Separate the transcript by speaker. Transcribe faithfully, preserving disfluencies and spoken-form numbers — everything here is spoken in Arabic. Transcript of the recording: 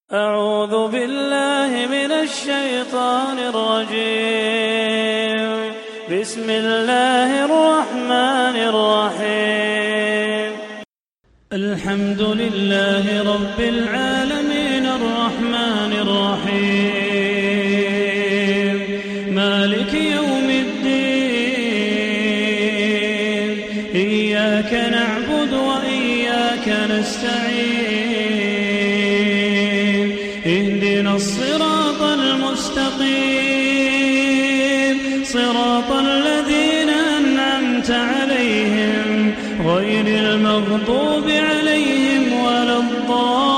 Speaker 1: أعوذ بالله من الشيطان الرجيم. بسم الله الرحمن الرحيم. الحمد لله رب العالمين الرحمن الرحيم مالك يوم الدين إياك نعبد وإياك نستعين اهدنا الصراط المستقيم صراط الذين أنعمت عليهم غير المغضوب عليهم ولا الضالين.